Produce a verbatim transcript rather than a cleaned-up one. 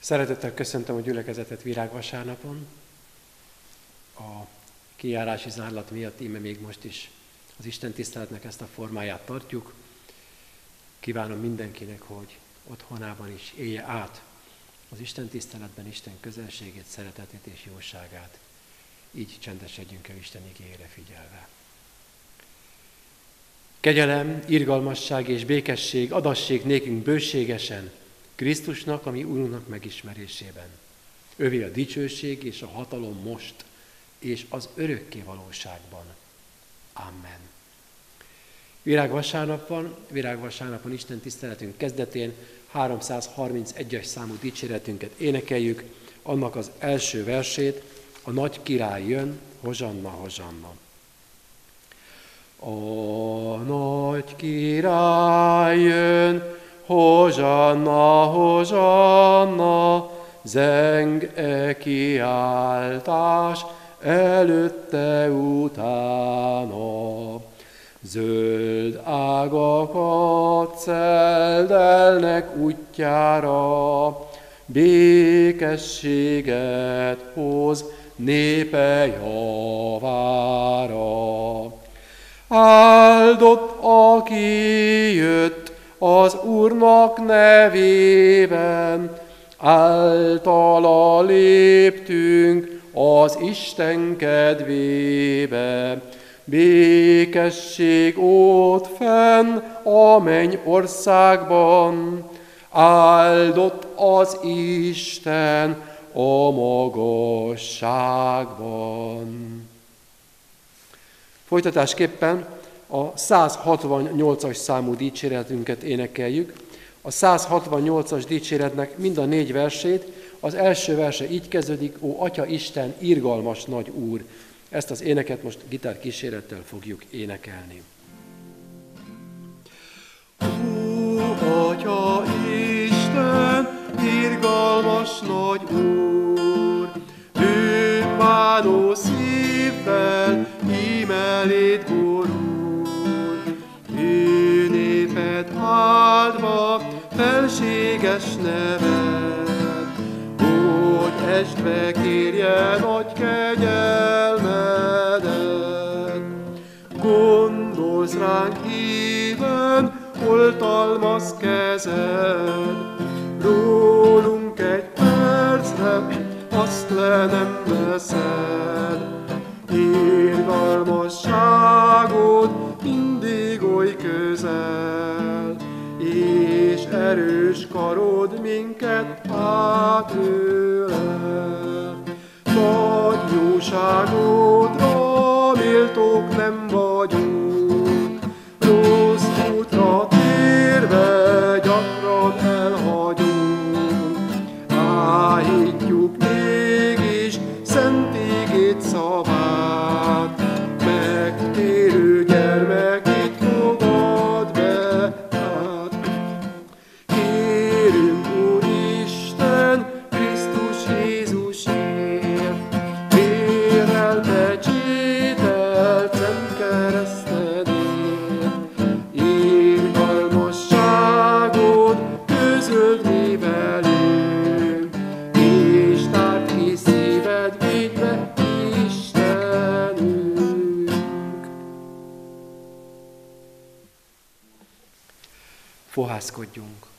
Szeretettel köszöntöm a gyülekezetet virágvasárnapon. A kijárási zárlat miatt íme még most is az Isten tiszteletnek ezt a formáját tartjuk. Kívánom mindenkinek, hogy otthonában is élje át az Isten tiszteletben Isten közelségét, szeretetét és jóságát. Így csendesedjünk el Isten igéjére figyelve. Kegyelem, irgalmasság és békesség adassék nékünk bőségesen Krisztusnak, ami Úrunknak megismerésében. Övé a dicsőség és a hatalom most, és az örökké valóságban. Amen. Virágvasárnapon, virágvasárnapon Isten tiszteletünk kezdetén háromszázharmincegyes számú dicséretünket énekeljük, annak az első versét, a nagy király jön, hozsanna, hozsanna. A nagy király jön, hozsanna, hozsanna, zeng-e kiáltás előtte utána. Zöld ágakat szeldelnek útjára, békességet hoz népe javára. Áldott, aki jött az Úrnak nevében, általa léptünk az Isten kedvébe. Békesség ott fenn a mennyországban, áldott az Isten a magasságban. Folytatásképpen a százhatvannyolcas számú dicséretünket énekeljük. A százhatvannyolcas dicséretnek mind a négy versét, az első verse így kezdődik, ó Atya Isten, irgalmas nagy Úr. Ezt az éneket most gitárkísérettel fogjuk énekelni. Ó Atya Isten, irgalmas nagy Úr, ő bánó szívvel imeléd borul, ő népet áldva felséges neved, hogy estve kérje nagy kegyelmedet. Gondolsz ránk híven, oltalmaz kezed, rólunk egy percre azt le nem veszed. Irgalmasságod mindig oly közel, és erős karod minket átölel. Nagy jóságodra méltók nem vagyunk, rossz útra térve gyakran elhagyunk. Áhítjuk mégis szent igét szavát, megtérő gyermekét fogad be át. Kérünk, Úristen, Krisztus Jézusért, vérrel pecsételt szent keresztedért, irgalmasságod közöld mi velünk, és tárd ki szíved védve, Istenünk. Fohászkodjunk.